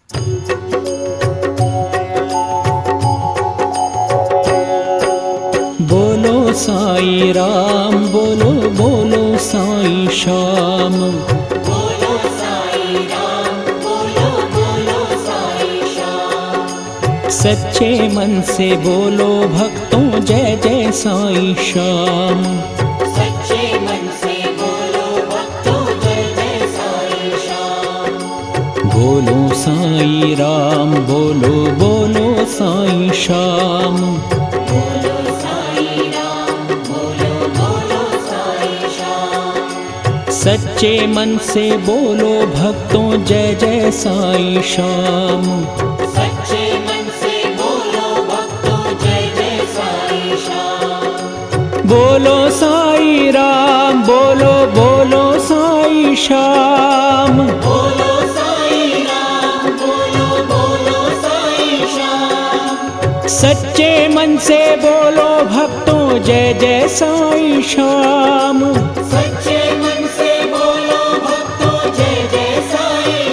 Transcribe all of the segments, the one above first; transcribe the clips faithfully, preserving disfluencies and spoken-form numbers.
बोलो साईं राम, बोलो बोलो साईं श्याम। बोलो साईं राम, बोलो बोलो साईं श्याम। सच्चे मन से बोलो भक्तों जय जय साईं श्याम। सच्चे मन से बोलो भक्तों जय जय साईं श्याम। बोलो साईं राम, बोलो बोलो साईं श्याम। बोलो साईं राम, बोलो बोलो साईं श्याम। सच्चे मन से बोलो भक्तों जय जय साईं श्याम। सच्चे मन से बोलो भक्तों जय जय साईं श्याम। बोलो साईं राम, बोलो बोलो साईं श्याम। बोलो साईं राम, बोलो बोलो साईं श्याम। सच्चे मन से बोलो भक्तों जय जय साईं श्याम। सच्चे मन से बोलो भक्तों जय जय साईं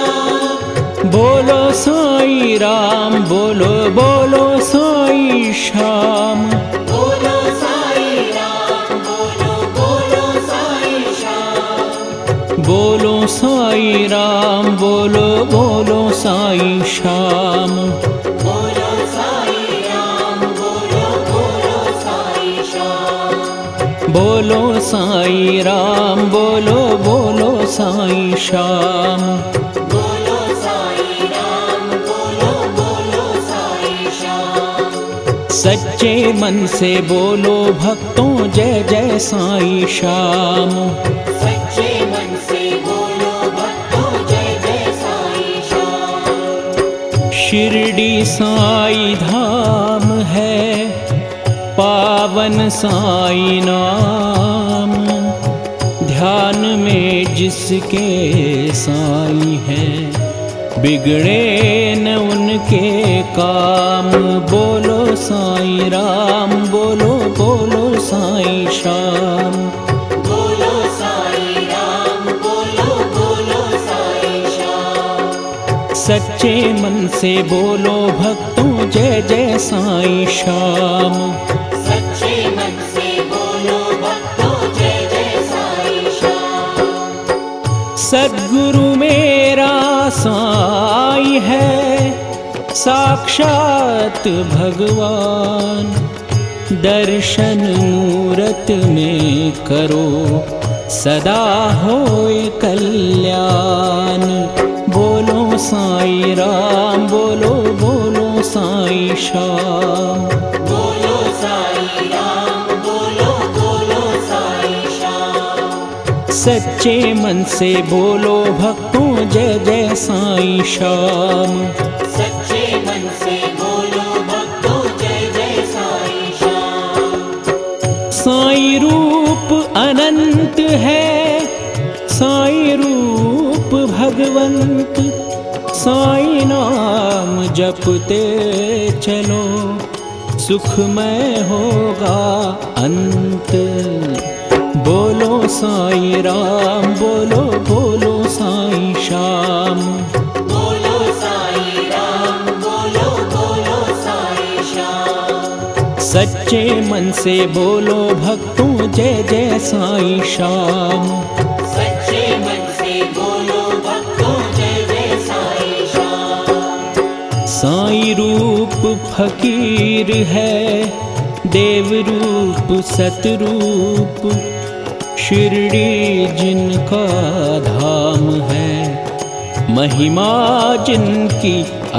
श्याम। बोलो साईं राम, बोलो बोलो साईं श्याम। बोलो साईं राम, बोलो बोलो साईं श्याम। बोलो साईं राम, बोलो बोलो साईं श्याम। बोलो साईं राम, बोलो बोलो साईं श्याम। बोलो साईं राम, बोलो बोलो साईं श्याम। बोलो साईं राम, बोलो बोलो साईं श्याम। सच्चे मन से बोलो भक्तों जय जय साईं श्याम। सच्चे मन से बोलो भक्तों जय जय साईं श्याम। शिरडी साईं धाम है, पावन साईं नाम। ध्यान में जिसके साईं है, बिगड़े न उनके काम। बोलो साईं राम, बोलो बोलो साईं श्याम। बोलो साईं राम, बोलो बोलो साईं श्याम। सच्चे मन से बोलो भक्तों जय जय साईं श्याम। सच्चे मन से बोलो भक्तों जय जय साईं श्याम। सद्गुरु मेरा साईं है, साक्षात भगवान। दर्शन मूरत में करो, सदा होए कल्याण। बोलो साईं राम, बोलो बोलो साईं श्याम। बोलो साईं राम, बोलो बोलो साईं श्याम। सच्चे मन से बोलो भक्तों जय जय साईं श्याम। सच्चे मन से बोलो भक्तों जय जय साईं श्याम। साईं रूप अनंत है, साईं रूप भगवंत। साईं नाम जपते चलो, सुखमय होगा अंत। बोलो साईं राम, बोलो बोलो साईं श्याम। बोलो साईं राम, बोलो बोलो साईं श्याम। सच्चे मन से बोलो भक्तों जय जय साईं श्याम। सच्चे मन से बोलो भक्तों जय जय साईं श्याम। साईं रूप फकीर है, देव रूप सतरूप। शिरडी जिनका धाम है, महिमा जिनकी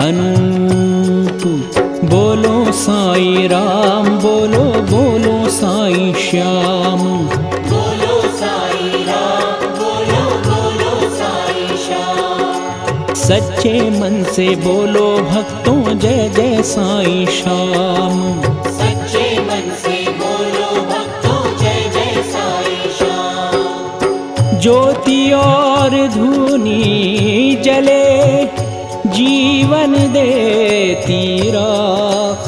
अनूप। बोलो साईं राम, बोलो बोलो साईं श्याम। बोलो साईं राम, बोलो बोलो साईं श्याम। सच्चे मन से बोलो भक्तों जय जय साईं श्याम। सच्चे मन से बोलो भक्तों जय जय साईं श्याम। ज्योति और धूनी जले, जीवन देती राख।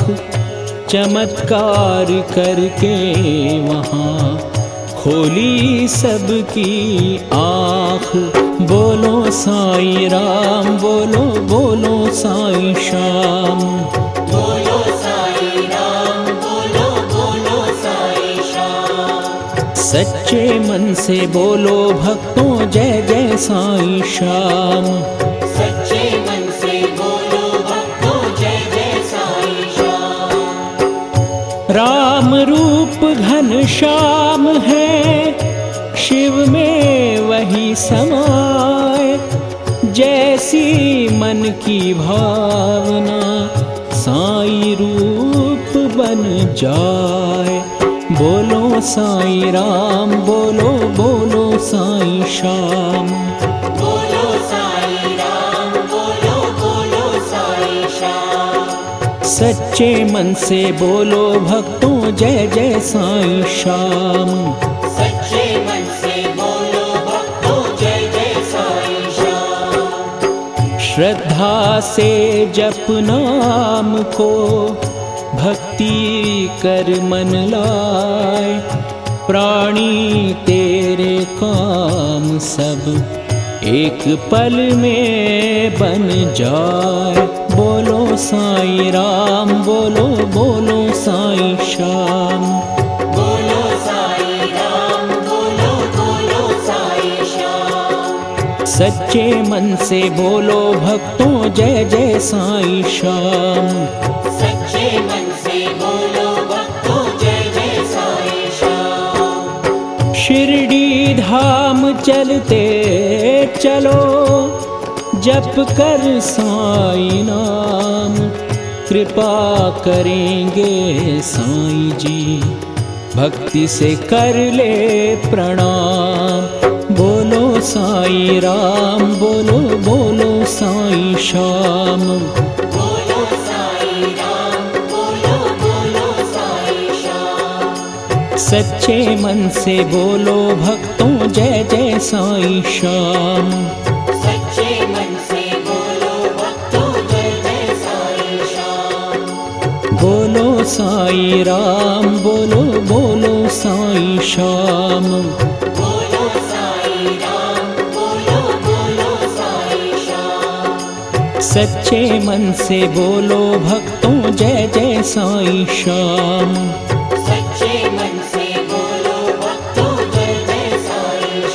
चमत्कार करके वहाँ खोली सबकी आँख। बोलो साईं राम, बोलो बोलो साईं श्याम। बोलो साईं राम, बोलो बोलो साईं श्याम। सच्चे मन से बोलो भक्तों जय जय साईं श्याम। सच्चे मन से बोलो भक्तों जय जय साईं श्याम। राम रूप घन श्याम है, शिव में वही समाए। जैसी मन की भावना साईं रूप बन जाए। बोलो साईं राम, बोलो बोलो साईं श्याम। बोलो साईं राम, बोलो बोलो साईं श्याम। सच्चे मन से बोलो भक्तों जय जय साईं श्याम। सच्चे मन से बोलो भक्तों जय जय साईं श्याम। श्रद्धा से जप नाम को भक्ति कर मन लाए। प्राणी तेरे काम सब एक पल में बन जाए। बोलो साईं राम, बोलो बोलो साईं श्याम। बोलो साईं राम, बोलो बोलो साईं श्याम। सच्चे मन से बोलो भक्तों जय जय साईं श्याम। सच्चे मन से बोलो भक्तों जय जय साईं श्याम। शिरडी धाम चलते चलो, जप कर साईं नाम। कृपा करेंगे साईं जी, भक्ति से कर ले प्रणाम। बोलो साईं राम, बोलो बोलो साईं श्याम। बोलो साईं राम, बोलो बोलो साईं श्याम। सच्चे मन से बोलो भक्तों जय जय साईं श्याम। सच्चे मन से बोलो भक्तों जय जय साईं श्याम। बोलो साईं राम, बोलो बोलो साईं श्याम। बोलो साईं राम, बोलो बोलो साईं श्याम। सच्चे मन से बोलो भक्तों जय जय साईं श्याम। सच्चे मन से बोलो भक्तों जय जय साईं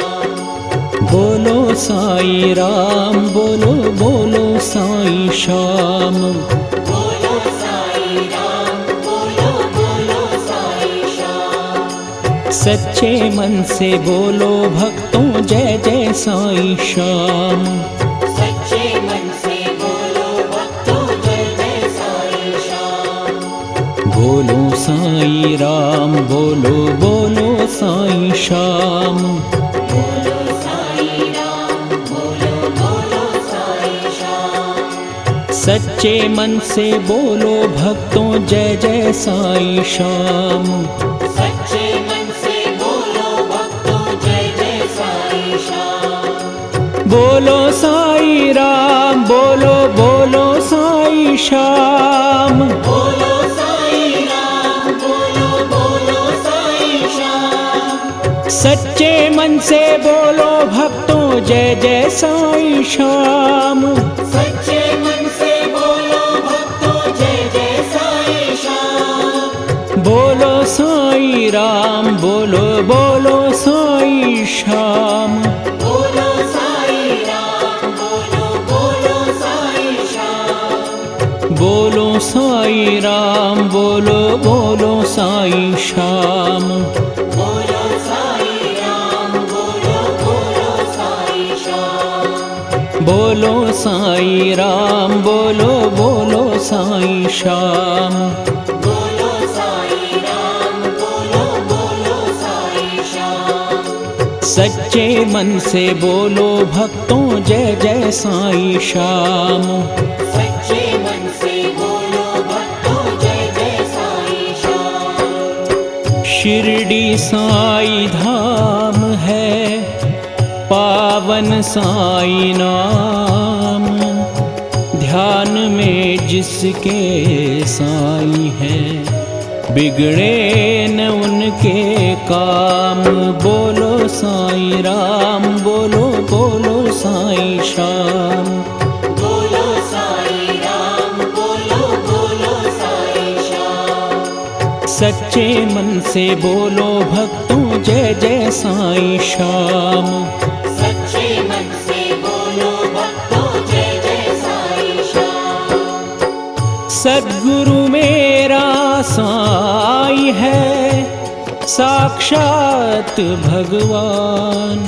श्याम। बोलो साईं राम, बोलो बोलो साईं श्याम। बोलो साईं राम, बोलो बोलो साईं श्याम। सच्चे मन से बोलो भक्तों जय जय साईं श्याम। सच्चे मन से बोलो भक्तों जय जय साईं श्याम। बोलो साईं राम, बोलो बोलो साईं श्याम। बोलो साईं राम, बोलो बोलो साईं श्याम। सच्चे मन से बोलो भक्तों जय जय साईं श्याम। सच्चे मन से बोलो भक्तों जय जय साईं श्याम। बोलो साईं राम, बोलो बोलो साईं श्याम। बोलो साईं राम, बोलो बोलो साईं श्याम। सच्चे मन से बोलो भक्तों जय जय साईं श्याम। सच्चे मन से बोलो भक्तों जय जय साईं श्याम। बोलो साईं राम, बोलो बोलो साईं श्याम। बोलो साईं राम, बोलो बोलो साईं श्याम। बोलो साईं राम, बोलो बोलो साईं श्याम। बोलो साईं राम, बोलो बोलो साईं श्याम। बोलो साईं राम, बोलो बोलो साईं श्याम। बोलो साईं राम, बोलो बोलो साईं श्याम। सच्चे मन से बोलो भक्तों जय जय साईं श्याम। सच्चे मन से बोलो भक्तों जय जय साईं श्याम। शिरडी साईं धाम है, पावन साईं नाम। ध्यान में जिसके साईं है, बिगड़े न उनके काम। बोलो साईं राम, बोलो बोलो साईं श्याम। बोलो साईं सच्चे मन से बोलो भक्तों जय जय साईं श्याम। सच्चे मन से बोलो भक्तों जय जय साईं श्याम। सद्गुरु मेरा साईं है साक्षात भगवान,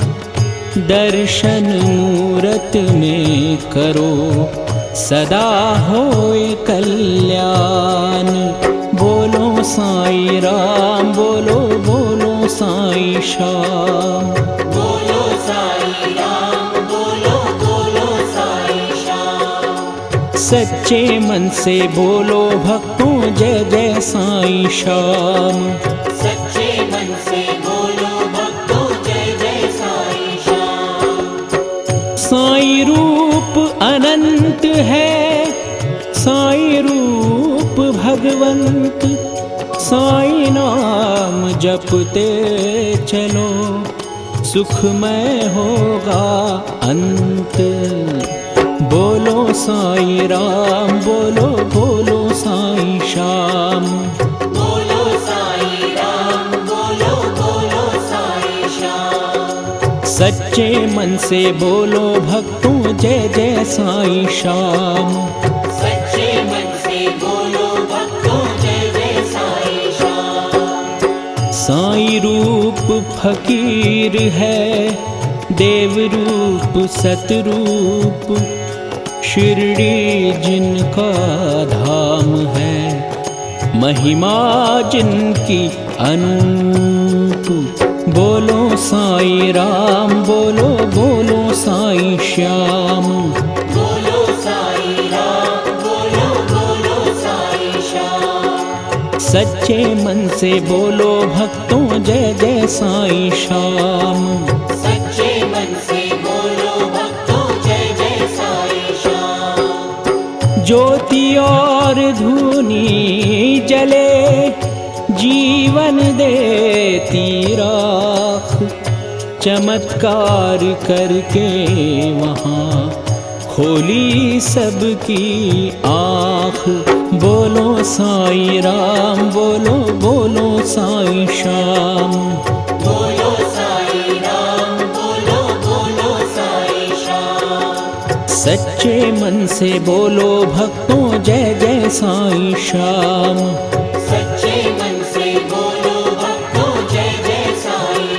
दर्शन मूरत में करो सदा होए कल्याण। बोलो साईं राम बोलो बोलो साईं श्याम। बोलो साईं राम बोलो बोलो साईं श्याम। सच्चे मन से बोलो भक्तों जय जय साईं श्याम। सच्चे मन से बोलो भक्तों जय जय साईं श्याम। साईं रूप अनंत है साईं रूप भगवंत, साईं नाम जपते चलो सुखमय होगा अंत। बोलो साईं राम बोलो बोलो साईं श्याम। बोलो साईं राम बोलो बोलो साईं श्याम। सच्चे मन से बोलो भक्तों जय जय साईं श्याम। सच्चे मन से बोलो भक्तों जय जय साईं श्याम। साईं रूप फकीर है देव रूप सतरूप, शिरडी जिनका धाम है महिमा जिनकी अनूप। बोलो साईं राम बोलो बोलो साईं श्याम। बोलो साईं राम बोलो बोलो साईं श्याम। सच्चे मन से बोलो भक्तों जय जय साईं श्याम। सच्चे मन से बोलो भक्तों जय जय साईं श्याम। ज्योति और धूनी जले जीवन देती राख, चमत्कार करके वहाँ खोली सबकी आँख। बोलो साईं राम बोलो बोलो साईं श्याम। बोलो साईं राम बोलो बोलो साईं श्याम। सच्चे मन से बोलो भक्तों जय जय साईं श्याम। सच्चे मन से बोलो भक्तों जय जय साईं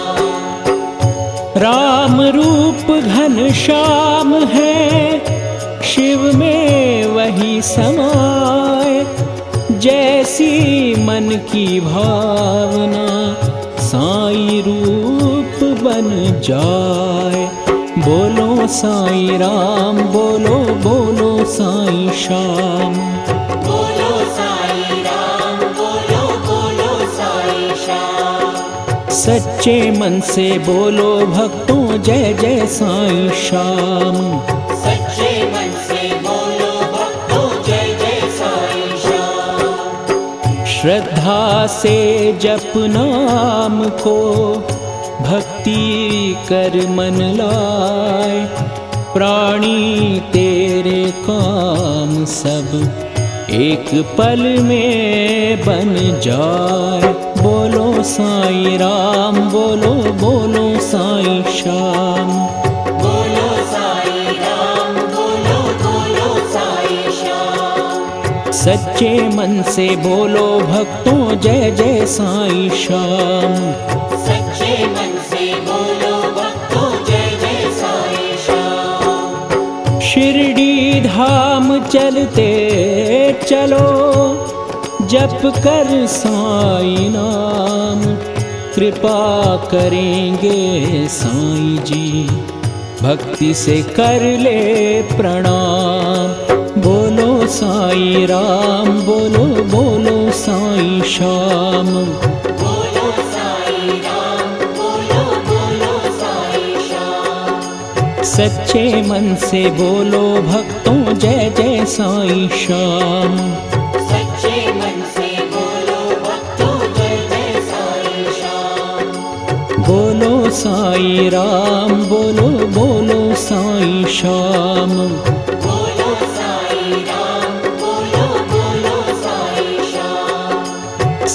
श्याम। राम रूप घन श्याम है शिव में वही समाए, जैसी मन की भावना साईं रूप बन जाए। बोलो साईं राम बोलो बोलो साईं श्याम। बोलो साईं राम बोलो बोलो साईं श्याम। सच्चे मन से बोलो भक्तों जय जय साईं श्याम। सच्चे मन से बोलो भक्तों जय जय साईं श्याम। श्रद्धा से जप नाम को भक्ति कर मन लाए, प्राणी तेरे काम सब एक पल में बन जाए। बोलो साईं राम बोलो बोलो साईं श्याम। बोलो साईं राम बोलो बोलो साईं श्याम। सच्चे मन से बोलो भक्तों जय जय साईं श्याम। सच्चे मन से बोलो भक्तों जय जय साईं श्याम। शिरडी धाम चलते चलो जप कर साईं नाम, कृपा करेंगे साईं जी भक्ति से कर ले प्रणाम। बोलो साईं राम बोलो बोलो साईं श्याम। बोलो साईं राम बोलो बोलो साईं श्याम। सच्चे मन से बोलो भक्तों जय जय साईं श्याम। सच्चे मन से बोलो भक्तों जय जय साईं श्याम। बोलो साईं राम बोलो बोलो साईं श्याम। बोलो साईं राम बोलो बोलो साईं श्याम।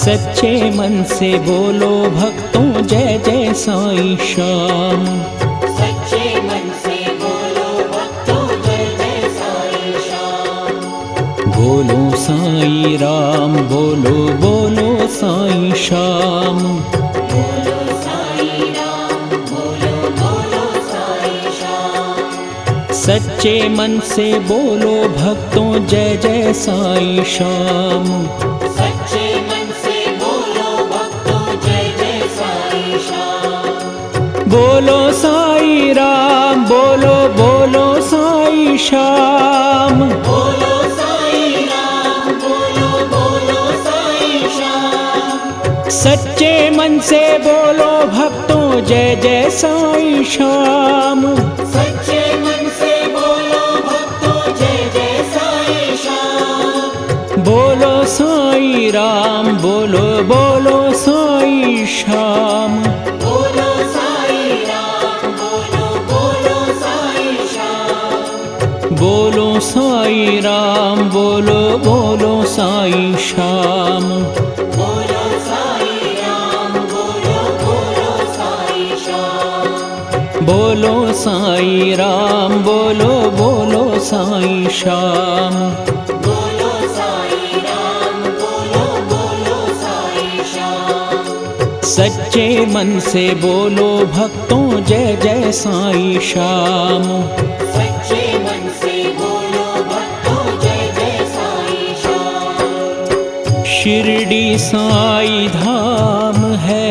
सच्चे मन से बोलो भक्तों जय जय साईं श्याम। सच्चे मन से बोलो भक्तों जय जय साईं श्याम। बोलो साईं राम बोलो बोलो साईं श्याम। बोलो साईं राम बोलो बोलो साईं श्याम। सच्चे मन से बोलो भक्तों जय जय साईं श्याम। सच्चे मन से बोलो भक्तों जय जय साईं श्याम। बोलो साईं राम बोलो बोलो साईं श्याम। बोलो साईं राम बोलो बोलो साईं श्याम। सच्चे मन से बोलो भक्तों जय जय साईं श्याम। सच्चे मन से बोलो भक्तों जय जय साईं श्याम। बोलो साईं राम बोलो बोलो साईं श्याम। बोलो साईं राम बोलो बोलो साईं श्याम। बोलो साईं राम बोलो बोलो साईं श्याम। बोलो साईं राम बोलो बोलो साईं श्याम। बोलो साईं राम बोलो बोलो साईं श्याम। बोलो साईं राम बोलो बोलो साईं श्याम। सच्चे मन से बोलो भक्तों जय जय साईं श्याम। सच्चे मन से बोलो भक्तों जय जय साईं श्याम। शिरडी साईं धाम है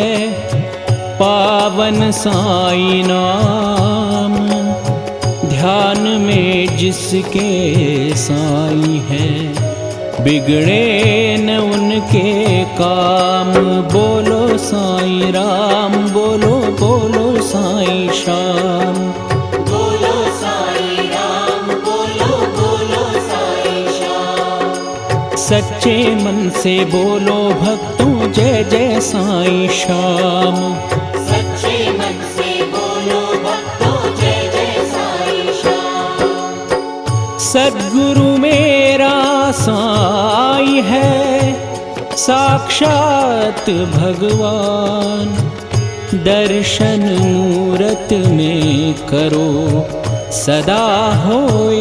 पावन साईं नाम। ध्यान में जिसके साईं है बिगड़े न उनके काम। बोलो साईं राम बोलो बोलो साईं श्याम। बोलो साईं राम बोलो बोलो साईं श्याम। सच्चे मन से बोलो भक्तों जय जय साईं श्याम। सच्चे मन से बोलो भक्तों जय जय साईं श्याम। सद्गुरु मेरा साईं है साक्षात भगवान। दर्शन मूरत में करो सदा होए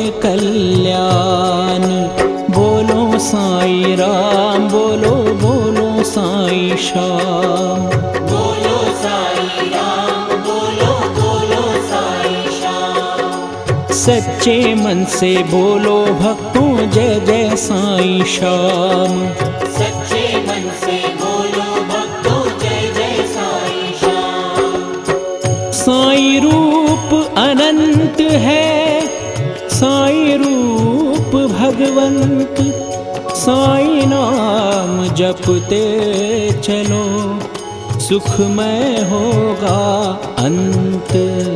कल्याण। बोलो साईं राम बोलो बोलो साईं श्याम। बोलो साईं राम बोलो बोलो साईं श्याम। सच्चे मन से बोलो भक्तों जय जय साईं श्याम। सच्चे मन से बोलो भक्तों जय जय साईं श्याम। साईं रूप अनंत है साईं रूप भगवंत। साईं नाम जपते चलो सुखमय होगा अंत।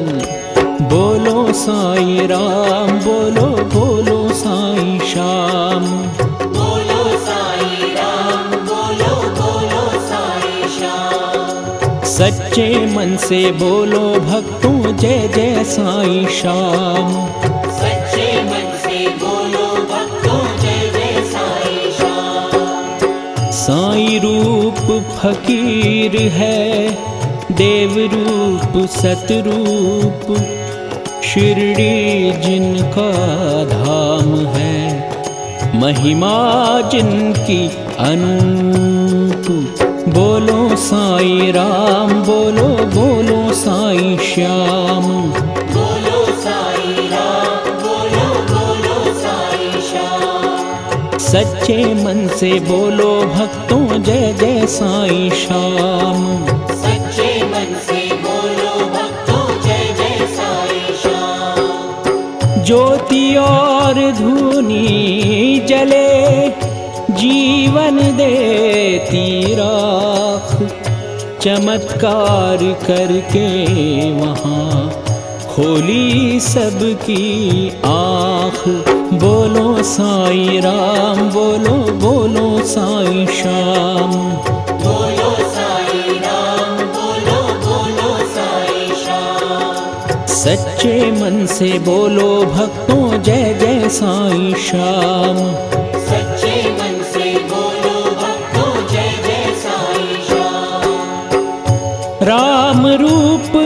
बोलो साईं राम बोलो बोलो साईं श्याम। बोलो साईं राम बोलो बोलो साईं श्याम। सच्चे मन से बोलो भक्तों जय जय साईं श्याम। सच्चे मन से बोलो भक्तों जय जय साईं श्याम। साईं रूप फकीर है देव रूप सतरूप। शिरडी जिनका धाम है महिमा जिनकी अनूप। बोलो साईं राम बोलो बोलो साईं श्याम। बोलो साईं राम बोलो बोलो साईं श्याम। सच्चे मन से बोलो भक्तों जय जय साईं श्याम। सच्चे मन से बोलो भक्तों जय जय साईं श्याम। ज्योति और धूनी जले जीवन देती राख। चमत्कार करके वहाँ खोली सबकी आँख। बोलो साईं राम बोलो बोलो साईं श्याम। बोलो साईं राम बोलो बोलो साईं श्याम। सच्चे मन से बोलो भक्तों जय जय साईं श्याम। सच्चे मन से बोलो भक्तों जय जय साईं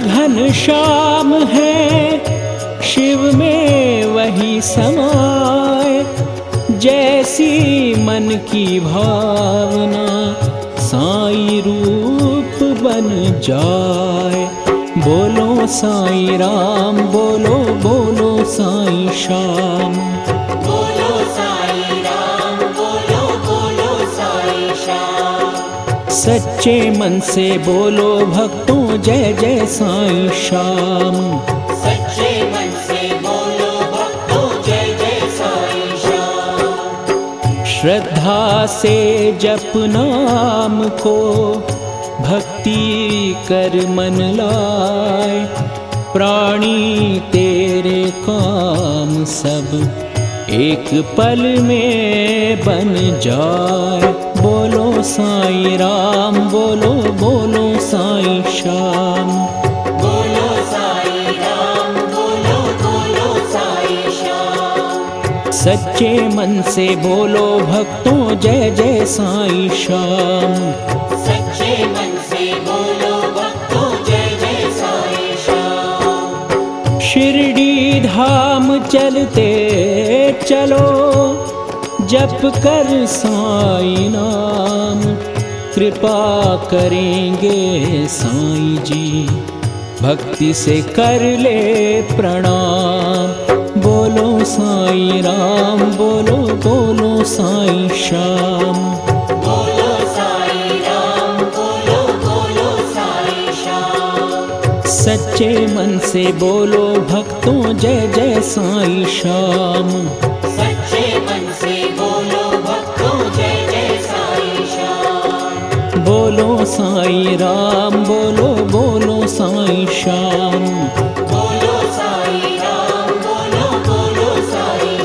घनश्याम है शिव में वही समाए, जैसी मन की भावना साईं रूप बन जाए। बोलो साईं राम, बोलो बोलो साईं श्याम। बोलो साईं राम, बोलो बोलो साईं श्याम। सच्चे मन से बोलो भक्तों जय जय साईं श्याम। सच्चे मन से बोलो भक्तों जय जय साईं श्याम। श्रद्धा से जप नाम को भक्ति कर मन लाए, प्राणी तेरे काम सब एक पल में बन जाए। बोलो साईं राम, बोलो बोलो साईं श्याम। बोलो साईं राम, बोलो बोलो साईं श्याम। सच्चे मन से बोलो भक्तों जय जय साईं श्याम। सच्चे मन से बोलो भक्तों जय जय साईं श्याम। शिरडी धाम चलते चलो, जप कर साईं नाम। कृपा करेंगे साईं जी, भक्ति से कर ले प्रणाम। बोलो साईं राम, बोलो बोलो साईं श्याम। बोलो साईं राम, बोलो बोलो साईं श्याम। सच्चे मन से बोलो भक्तों जय जय साईं श्याम। सच्चे मन से बोलो भक्तों जय जय साईं श्याम। बोलो साईं राम, बोलो बोलो साईं श्याम। बोलो साईं राम, बोलो बोलो साईं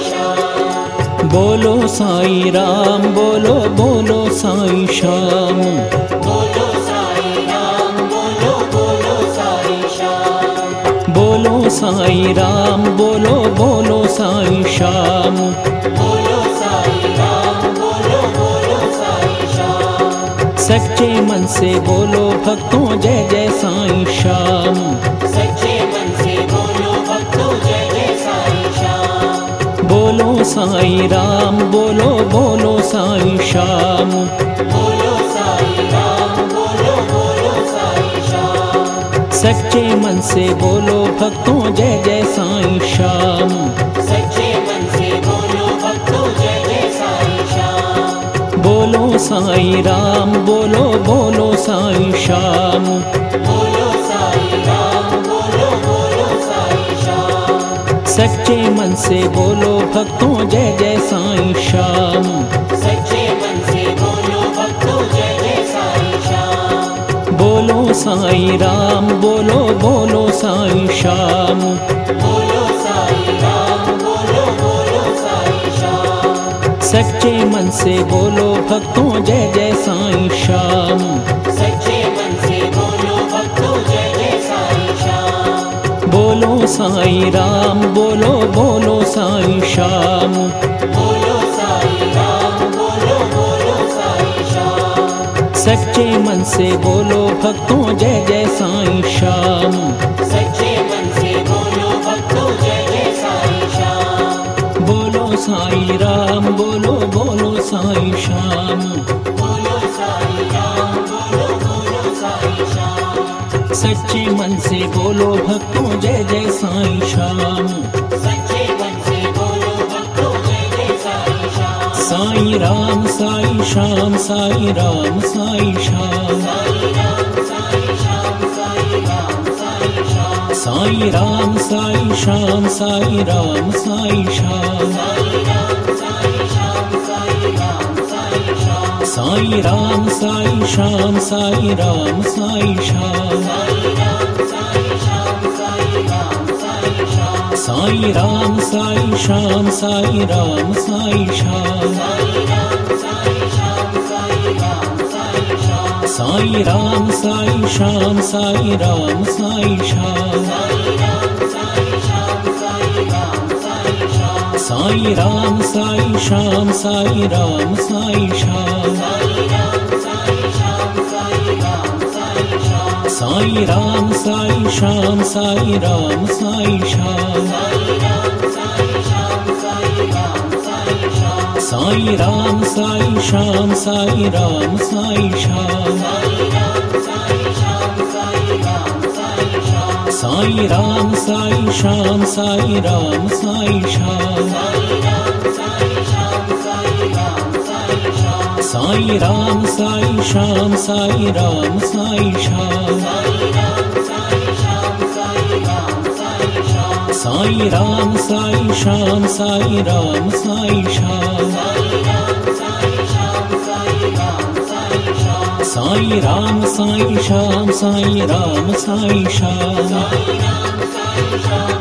श्याम। बोलो साईं राम, बोलो बोलो साईं श्याम। बोलो साईं राम, बोलो बोलो साईं श्याम। बोलो साईं राम, बोलो बोलो साईं श्याम। बोलो साईं राम, बोलो बोलो साईं श्याम। सच्चे मन से बोलो भक्तों जय जय साईं श्याम। सच्चे मन से बोलो भक्तों जय जय साईं श्याम। बोलो साईं राम, बोलो बोलो साईं श्याम। बोलो साईं राम, बोलो बोलो साईं श्याम। सच्चे मन से बोलो भक्तों जय जय साईं श्याम। सच्चे मन से बोलो भक्तों जय जय साईं श्याम। बोलो साईं राम, बोलो बोलो साईं श्याम। बोलो साईं राम, बोलो बोलो साईं श्याम। सच्चे मन से बोलो भक्तों जय जय साईं श्याम। सच्चे मन से बोलो भक्तों जय जय साईं श्याम। बोलो साईं राम, बोलो बोलो साईं श्याम। बोलो साईं राम, बोलो बोलो साईं श्याम। सच्चे मन से बोलो भक्तों जय जय साईं श्याम। सच्चे मन से बोलो भक्तों जय जय साईं श्याम। बोलो साईं राम, बोलो बोलो साईं श्याम। बोलो साईं राम, बोलो बोलो साईं श्याम। सच्चे मन से बोलो भक्तों जय जय साईं श्याम। सच्चे मन से बोलो भक्तों जय जय साईं श्याम। बोलो साईं राम, बोलो बोलो साईं श्याम। बोलो साईं राम, बोलो बोलो साईं श्याम। सच्चे मन से बोलो भक्तों जय जय साईं श्याम। सच्चे मन से बोलो भक्तों जय जय साईं श्याम। साईं राम साईं श्याम, साईं राम साईं श्याम। साईं राम साईं श्याम, साईं राम साईं श्याम। साईं राम साईं श्याम, साईं राम साईं श्याम। साईं राम साईं श्याम, साईं राम साईं श्याम। साईं राम साईं श्याम, साईं राम साईं श्याम। साईं राम साईं श्याम, साईं राम साईं श्याम। साईं राम साईं श्याम, साईं राम साईं श्याम। साईं राम साईं श्याम, साईं राम साईं श्याम। साईं राम साईं श्याम, साईं राम साईं श्याम। साई राम साई श्याम साई राम साई श्याम साई राम साई श्याम साई राम साई श्याम साई राम साई श्याम साई राम साई श्याम साई राम साई श्याम साई राम साई श्याम साई राम साई श्याम साई राम साई श्याम साई राम साई श्याम साई राम साई श्याम